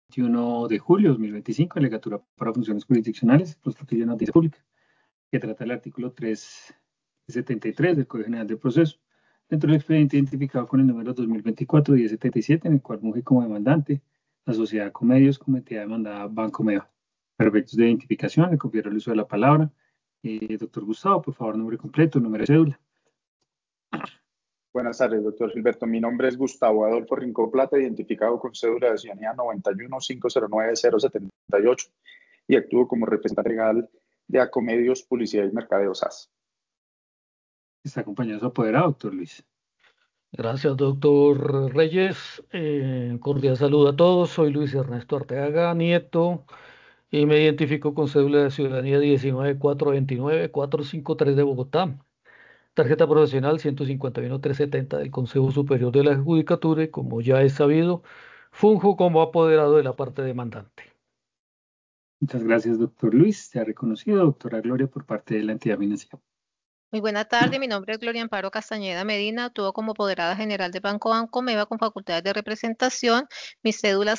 21 de julio de 2025, Delegatura para Funciones Jurisdiccionales, Prospectiva de Noticia Pública, que trata el artículo 373 del Código General del Proceso, dentro del expediente identificado con el número 2024-1077, en el cual funge como demandante la sociedad Comedios como entidad demandada Banco Meva. Para efectos de identificación, le confiero el uso de la palabra. Doctor Gustavo, por favor, nombre completo, número de cédula. Buenas tardes, doctor Gilberto. Mi nombre es Gustavo Adolfo Rincón Plata, identificado con cédula de ciudadanía 91-509-078 y actúo como representante legal de Acomedios Publicidad y Mercadeo SAS. Está acompañado de su apoderado, doctor Luis. Gracias, doctor Reyes. Cordial saludo a todos. Soy Luis Ernesto Arteaga Nieto y me identifico con cédula de ciudadanía 19-429-453 de Bogotá. Tarjeta profesional 151-370 del Consejo Superior de la Judicatura y, como ya es sabido, funjo como apoderado de la parte demandante. Muchas gracias, doctor Luis. Se ha reconocido, doctora Gloria, por parte de la entidad financiera. Muy buena tarde, mi nombre es Gloria Amparo Castañeda Medina, actúo como apoderada general de Banco Meva con facultades de representación, mi cédula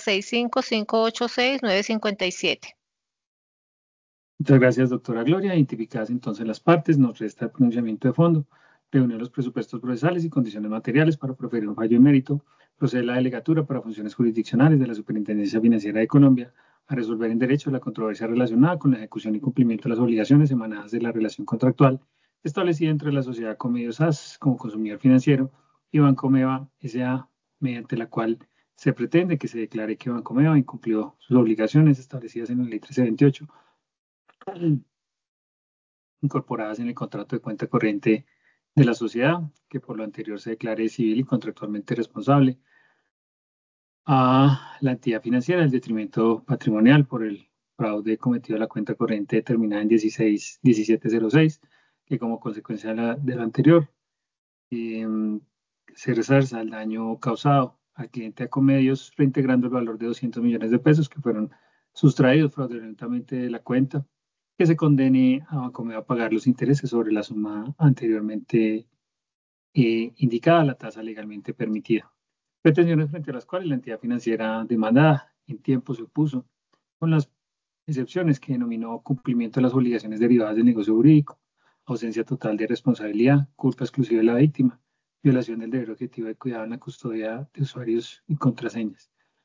65586-957. Muchas gracias, doctora Gloria. Identificadas entonces las partes, nos resta el pronunciamiento de fondo, reunir los presupuestos procesales y condiciones materiales para proferir un fallo de mérito, procede la delegatura para funciones jurisdiccionales de la Superintendencia Financiera de Colombia a resolver en derecho la controversia relacionada con la ejecución y cumplimiento de las obligaciones emanadas de la relación contractual establecida entre la sociedad Comedios SAS como consumidor financiero y Banco Meva S.A., mediante la cual se pretende que se declare que Banco Meva incumplió sus obligaciones establecidas en la Ley 1328 incorporadas en el contrato de cuenta corriente de la sociedad, que por lo anterior se declare civil y contractualmente responsable a la entidad financiera el detrimento patrimonial por el fraude cometido a la cuenta corriente determinada en 1706, que como consecuencia de lo anterior se resarza el daño causado al cliente Acomedios, reintegrando el valor de 200 millones de pesos que fueron sustraídos fraudulentamente de la cuenta, que se condene a Bancomeva a pagar los intereses sobre la suma anteriormente indicada, la tasa legalmente permitida. Pretensiones frente a las cuales la entidad financiera demandada en tiempo se opuso, con las excepciones que denominó cumplimiento de las obligaciones derivadas del negocio jurídico, ausencia total de responsabilidad, culpa exclusiva de la víctima, violación del deber objetivo de cuidado en la custodia de usuarios y contraseñas.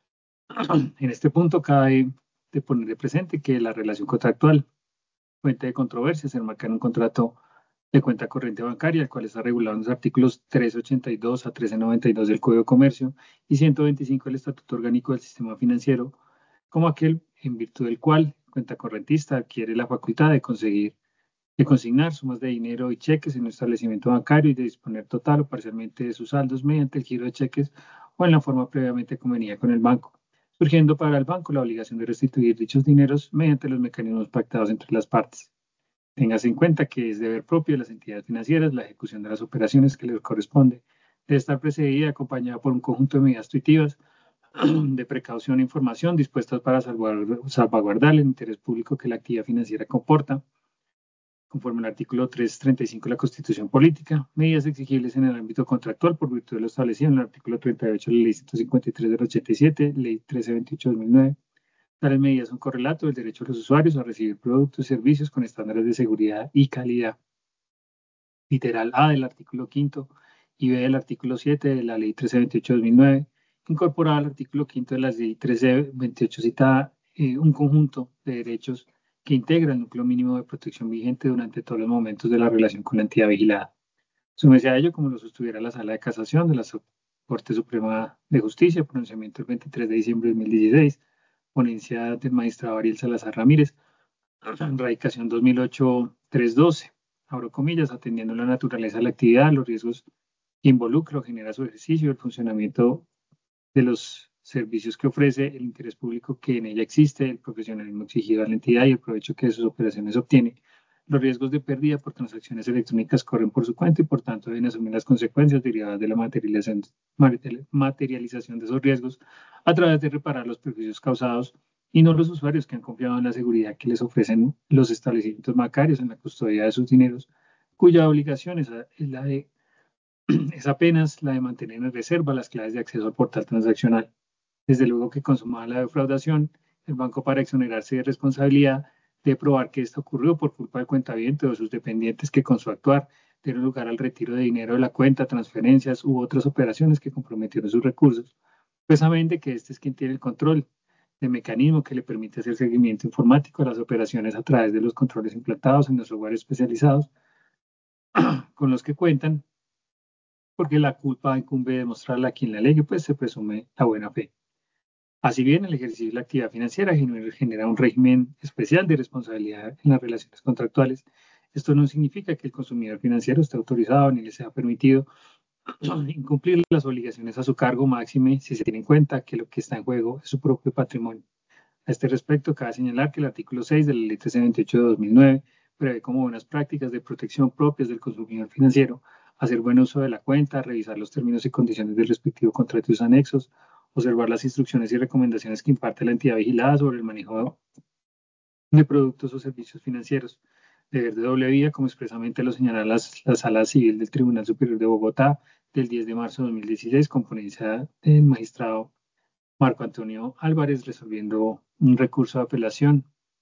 En este punto cabe de poner de presente que la relación contractual, fuente de controversia, se enmarca en un contrato de cuenta corriente bancaria, el cual está regulado en los artículos 382 a 1392 del Código de Comercio y 125 del Estatuto Orgánico del Sistema Financiero, como aquel en virtud del cual el cuenta correntista adquiere la facultad de consignar sumas de dinero y cheques en un establecimiento bancario y de disponer total o parcialmente de sus saldos mediante el giro de cheques o en la forma previamente convenida con el banco, surgiendo para el banco la obligación de restituir dichos dineros mediante los mecanismos pactados entre las partes. Téngase en cuenta que es deber propio de las entidades financieras la ejecución de las operaciones que les corresponde. Debe estar precedida y acompañada por un conjunto de medidas intuitivas de precaución e información dispuestas para salvaguardar el interés público que la actividad financiera comporta, conforme al artículo 335 de la Constitución Política, medidas exigibles en el ámbito contractual por virtud de lo establecido en el artículo 38 de la Ley 153 del 87, Ley 1328 de 2009. Tales medidas son correlato del derecho de los usuarios a recibir productos y servicios con estándares de seguridad y calidad. Literal A del artículo 5 y B del artículo 7 de la Ley 1328 de 2009, incorporada al artículo 5 de la Ley 1328 cita un conjunto de derechos que integra el núcleo mínimo de protección vigente durante todos los momentos de la relación con la entidad vigilada. Súmese a ello como lo sostuviera la Sala de Casación de la Corte Suprema de Justicia, pronunciamiento el 23 de diciembre de 2016, ponencia del magistrado Ariel Salazar Ramírez, radicación 2008-312, abro comillas, atendiendo la naturaleza de la actividad, los riesgos que involucra o genera su ejercicio, el funcionamiento de los servicios que ofrece, el interés público que en ella existe, el profesionalismo exigido a la entidad y el provecho que de sus operaciones obtiene. Los riesgos de pérdida por transacciones electrónicas corren por su cuenta y por tanto deben asumir las consecuencias derivadas de la materialización de esos riesgos a través de reparar los perjuicios causados y no los usuarios que han confiado en la seguridad que les ofrecen los establecimientos bancarios en la custodia de sus dineros, cuya obligación es apenas la de mantener en reserva las claves de acceso al portal transaccional. Desde luego que consumada la defraudación, el banco, para exonerarse de responsabilidad, debe probar que esto ocurrió por culpa del cuentaviente o de sus dependientes que con su actuar dieron lugar al retiro de dinero de la cuenta, transferencias u otras operaciones que comprometieron sus recursos, precisamente que este es quien tiene el control del mecanismo que le permite hacer seguimiento informático a las operaciones a través de los controles implantados en los software especializados con los que cuentan, porque la culpa incumbe demostrarla a quien la alegue, pues se presume la buena fe. Así bien, el ejercicio de la actividad financiera genera un régimen especial de responsabilidad en las relaciones contractuales. Esto no significa que el consumidor financiero esté autorizado ni le sea permitido incumplir las obligaciones a su cargo, máxime si se tiene en cuenta que lo que está en juego es su propio patrimonio. A este respecto, cabe señalar que el artículo 6 de la Ley 1328 de 2009 prevé como buenas prácticas de protección propias del consumidor financiero hacer buen uso de la cuenta, revisar los términos y condiciones del respectivo contrato y sus anexos, observar las instrucciones y recomendaciones que imparte la entidad vigilada sobre el manejo de productos o servicios financieros. Deber de doble vía, como expresamente lo señala la Sala Civil del Tribunal Superior de Bogotá del 10 de marzo de 2016, con ponencia del magistrado Marco Antonio Álvarez, resolviendo un recurso de apelación,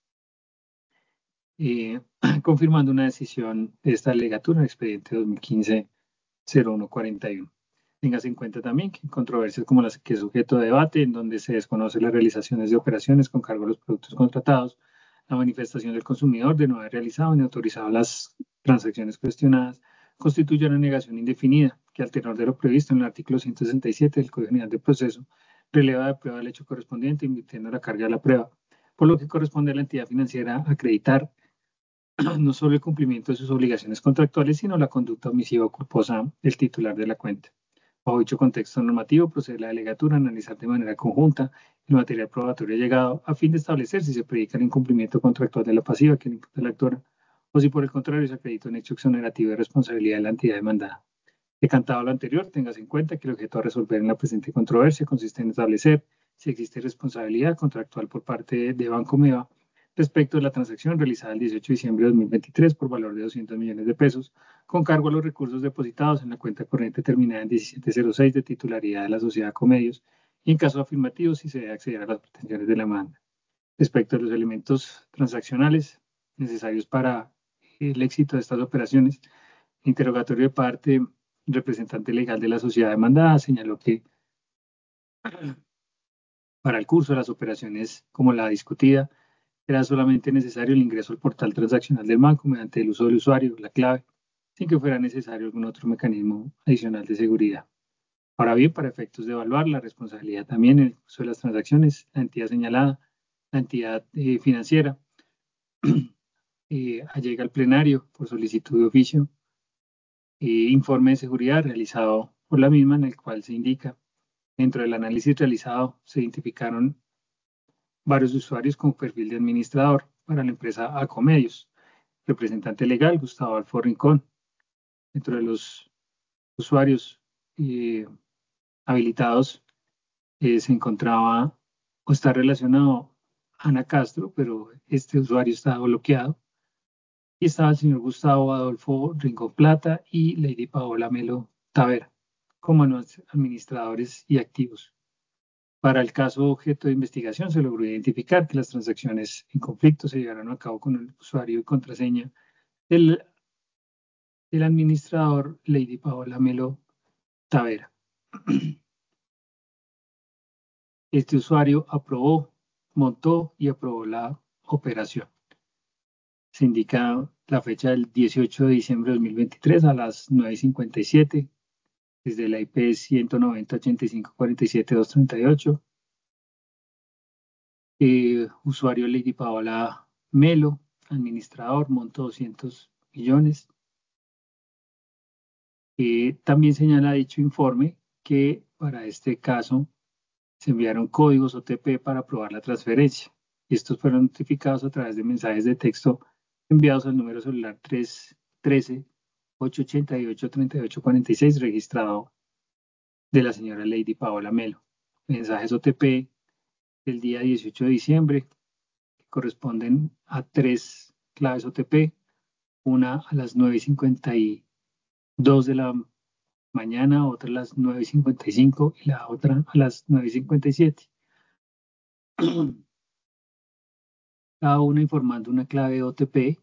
confirmando una decisión de esta legatura en el expediente 2015-0141. Téngase en cuenta también que en controversias como las que es sujeto de debate, en donde se desconoce las realizaciones de operaciones con cargo a los productos contratados, la manifestación del consumidor de no haber realizado ni autorizado las transacciones cuestionadas, constituye una negación indefinida que, al tenor de lo previsto en el artículo 167 del Código General de Proceso, releva de prueba el hecho correspondiente, invirtiendo la carga de la prueba, por lo que corresponde a la entidad financiera acreditar no solo el cumplimiento de sus obligaciones contractuales, sino la conducta omisiva o culposa del titular de la cuenta. Bajo dicho contexto normativo, procede la delegatura a analizar de manera conjunta el material probatorio llegado a fin de establecer si se predica el incumplimiento contractual de la pasiva que le imputa la actora o si por el contrario se acredita un hecho exonerativo de responsabilidad de la entidad demandada. Decantado lo anterior, tengas en cuenta que el objeto a resolver en la presente controversia consiste en establecer si existe responsabilidad contractual por parte de Banco Meva respecto de la transacción realizada el 18 de diciembre de 2023 por valor de 200 millones de pesos, con cargo a los recursos depositados en la cuenta corriente terminada en 1706 de titularidad de la sociedad Comedios, y en caso afirmativo si se debe acceder a las pretensiones de la demanda. Respecto a los elementos transaccionales necesarios para el éxito de estas operaciones, interrogatorio de parte representante legal de la sociedad demandada señaló que para el curso de las operaciones como la discutida, era solamente necesario el ingreso al portal transaccional del banco mediante el uso del usuario, la clave, sin que fuera necesario algún otro mecanismo adicional de seguridad. Ahora bien, para efectos de evaluar la responsabilidad también en el uso de las transacciones, la entidad señalada, la entidad financiera, allega al plenario por solicitud de oficio informe de seguridad realizado por la misma, en el cual se indica: dentro del análisis realizado se identificaron varios usuarios con perfil de administrador para la empresa Acomedios. Representante legal, Gustavo Alfo Rincón. Dentro de los usuarios habilitados se encontraba o está relacionado Ana Castro, pero este usuario estaba bloqueado. Y estaba el señor Gustavo Adolfo Rincón Plata y Lady Paola Melo Tavera como administradores y activos. Para el caso objeto de investigación, se logró identificar que las transacciones en conflicto se llevaron a cabo con el usuario y contraseña del administrador Lady Paola Melo Tavera. Este usuario montó y aprobó la operación. Se indica la fecha del 18 de diciembre de 2023 a las 9:57 desde la IP 190-85-47-238. Usuario Lady Paola Melo, administrador, monto 200 millones. También señala dicho informe que para este caso se enviaron códigos OTP para aprobar la transferencia. Y estos fueron notificados a través de mensajes de texto enviados al número celular 313-888-3846 registrado de la señora Lady Paola Melo. Mensajes OTP del día 18 de diciembre que corresponden a 3 claves OTP, una a las 9:52 de la mañana, otra a las 9:55 y la otra a las 9:57. cada una informando una clave OTP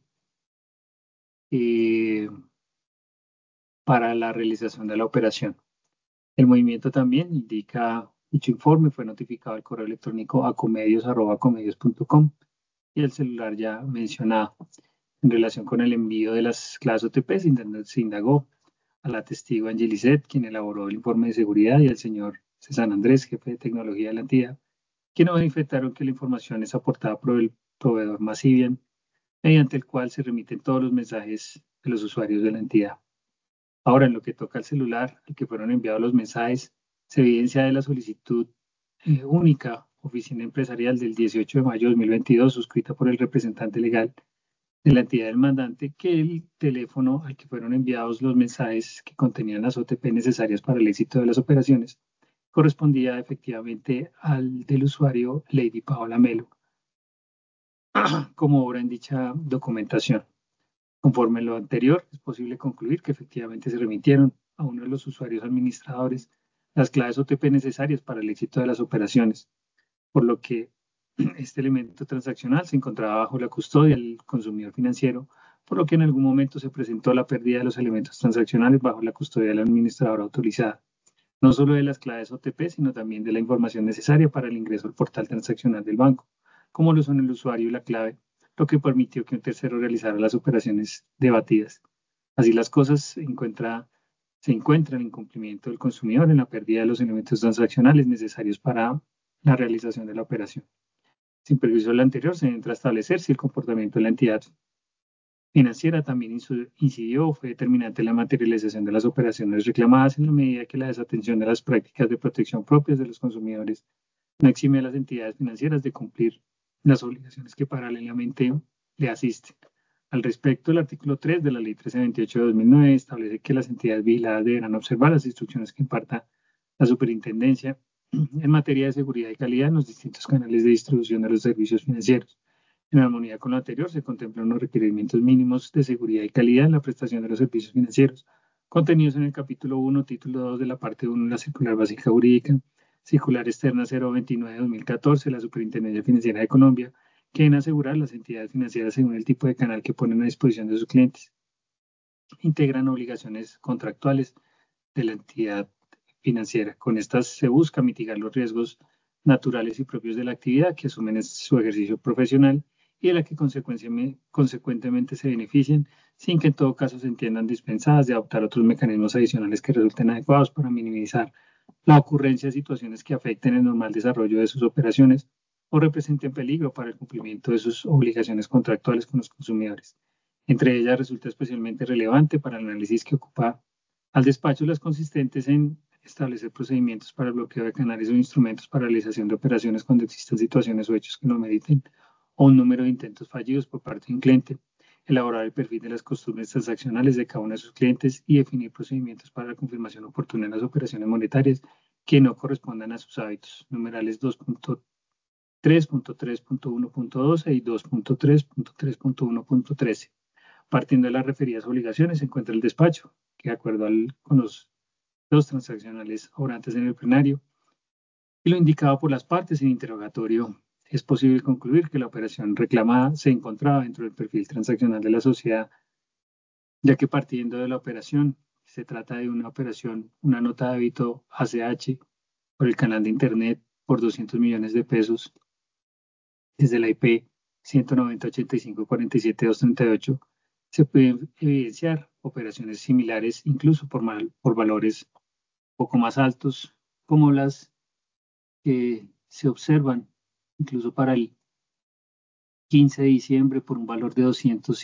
para la realización de la operación. El movimiento también indica, dicho informe fue notificado al correo electrónico acomedios@acomedios.com y el celular ya mencionado. En relación con el envío de las claves OTP, se indagó a la testigo Angelicet, quien elaboró el informe de seguridad, y al señor César Andrés, jefe de tecnología de la entidad, quienes manifestaron que la información es aportada por el proveedor Massivian, mediante el cual se remiten todos los mensajes de los usuarios de la entidad. Ahora, en lo que toca al celular al que fueron enviados los mensajes, se evidencia de la solicitud única oficina empresarial del 18 de mayo de 2022, suscrita por el representante legal de la entidad del mandante, que el teléfono al que fueron enviados los mensajes que contenían las OTP necesarias para el éxito de las operaciones correspondía efectivamente al del usuario Lady Paola Melo, como obra en dicha documentación. Conforme lo anterior, es posible concluir que efectivamente se remitieron a uno de los usuarios administradores las claves OTP necesarias para el éxito de las operaciones, por lo que este elemento transaccional se encontraba bajo la custodia del consumidor financiero, por lo que en algún momento se presentó la pérdida de los elementos transaccionales bajo la custodia del administrador autorizada, no solo de las claves OTP, sino también de la información necesaria para el ingreso al portal transaccional del banco, como lo son el usuario y la clave, lo que permitió que un tercero realizara las operaciones debatidas. Así las cosas, se encuentra el incumplimiento del consumidor en la pérdida de los elementos transaccionales necesarios para la realización de la operación. Sin perjuicio de lo anterior, se entra a establecer si el comportamiento de la entidad financiera también incidió o fue determinante en la materialización de las operaciones reclamadas, en la medida que la desatención de las prácticas de protección propias de los consumidores no exime a las entidades financieras de cumplir las obligaciones que paralelamente le asisten. Al respecto, el artículo 3 de la Ley 1328 de 2009 establece que las entidades vigiladas deberán observar las instrucciones que imparta la superintendencia en materia de seguridad y calidad en los distintos canales de distribución de los servicios financieros. En armonía con lo anterior, se contemplan los requerimientos mínimos de seguridad y calidad en la prestación de los servicios financieros, contenidos en el capítulo 1, título 2 de la parte 1 de la Circular Básica Jurídica, Circular Externa 029 de 2014 de la Superintendencia Financiera de Colombia, que deben asegurar las entidades financieras según el tipo de canal que ponen a disposición de sus clientes. Integran obligaciones contractuales de la entidad financiera. Con estas se busca mitigar los riesgos naturales y propios de la actividad que asumen en su ejercicio profesional y de la que consecuentemente se benefician, sin que en todo caso se entiendan dispensadas de adoptar otros mecanismos adicionales que resulten adecuados para minimizar la ocurrencia de situaciones que afecten el normal desarrollo de sus operaciones o representen peligro para el cumplimiento de sus obligaciones contractuales con los consumidores. Entre ellas resulta especialmente relevante para el análisis que ocupa al despacho las consistentes en establecer procedimientos para el bloqueo de canales o instrumentos para realización de operaciones cuando existan situaciones o hechos que no meriten o un número de intentos fallidos por parte de un cliente, elaborar el perfil de las costumbres transaccionales de cada uno de sus clientes y definir procedimientos para la confirmación oportuna de las operaciones monetarias que no correspondan a sus hábitos. Numerales 2.3.3.1.12 y 2.3.3.1.13. Partiendo de las referidas obligaciones se encuentra el despacho, que de acuerdo con los transaccionales orantes en el plenario y lo indicado por las partes en interrogatorio, es posible concluir que la operación reclamada se encontraba dentro del perfil transaccional de la sociedad, ya que partiendo de la operación se trata de una operación, una nota de débito ACH por el canal de Internet por 200 millones de pesos desde la IP 190.85.47.238, se pueden evidenciar operaciones similares incluso por valores poco más altos, como las que se observan incluso para el 15 de diciembre por un valor de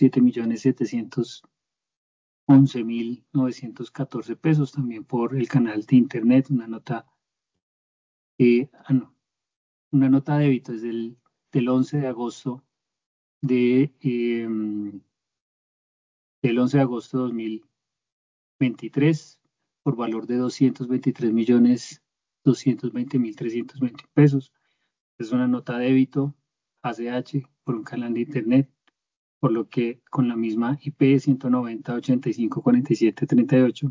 207.711.914 pesos, también por el canal de Internet, una nota de débito desde del 11 de agosto de del 11 de agosto de 2023 por valor de 223.220.320 pesos. Es una nota de débito ACH por un canal de Internet, por lo que con la misma IP 190.85.47.38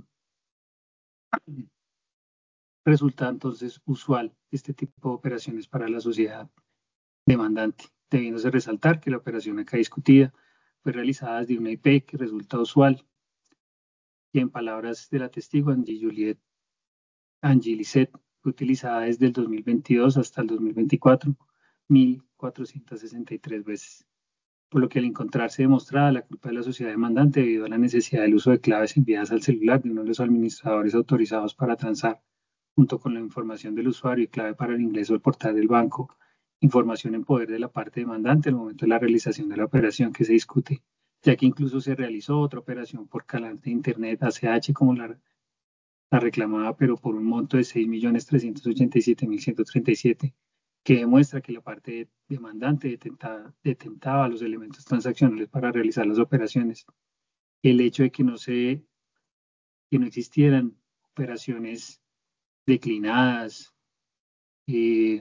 resulta entonces usual este tipo de operaciones para la sociedad demandante, debiéndose resaltar que la operación acá discutida fue realizada desde una IP que resulta usual y en palabras de la testigo Angie Lisset fue utilizada desde el 2022 hasta el 2024 1.463 veces, por lo que al encontrarse demostrada la culpa de la sociedad demandante debido a la necesidad del uso de claves enviadas al celular de uno de los administradores autorizados para transar, junto con la información del usuario y clave para el ingreso al portal del banco, información en poder de la parte demandante al momento de la realización de la operación que se discute, ya que incluso se realizó otra operación por canal de Internet ACH como la reclamada, pero por un monto de 6.387.137, que demuestra que la parte demandante detentaba los elementos transaccionales para realizar las operaciones. El hecho de que no existieran operaciones declinadas y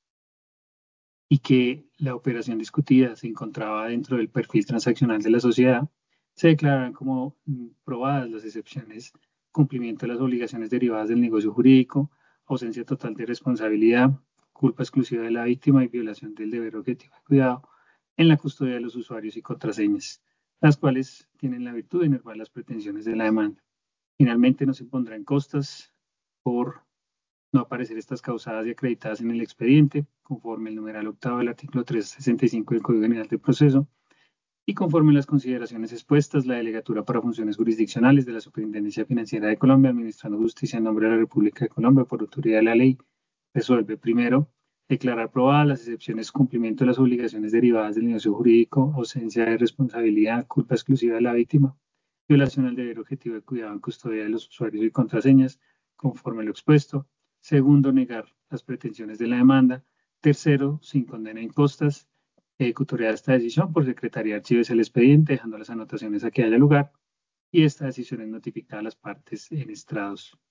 que la operación discutida se encontraba dentro del perfil transaccional de la sociedad, se declaran como probadas las excepciones: cumplimiento de las obligaciones derivadas del negocio jurídico, ausencia total de responsabilidad, culpa exclusiva de la víctima y violación del deber objetivo de cuidado en la custodia de los usuarios y contraseñas, las cuales tienen la virtud de enervar las pretensiones de la demanda. Finalmente, no se impondrán costas por no aparecer estas causadas y acreditadas en el expediente, conforme el numeral octavo del artículo 365 del Código General del Proceso, y conforme las consideraciones expuestas, la Delegatura para Funciones Jurisdiccionales de la Superintendencia Financiera de Colombia, administrando justicia en nombre de la República de Colombia por autoridad de la ley, resuelve: primero, declarar probadas las excepciones: cumplimiento de las obligaciones derivadas del negocio jurídico, ausencia de responsabilidad, culpa exclusiva de la víctima, violación al deber objetivo de cuidado en custodia de los usuarios y contraseñas, conforme lo expuesto. Segundo, negar las pretensiones de la demanda. Tercero, sin condena en costas, ejecutoria de esta decisión por Secretaría de Archivos el expediente, dejando las anotaciones a que haya lugar, y esta decisión es notificada a las partes en estrados.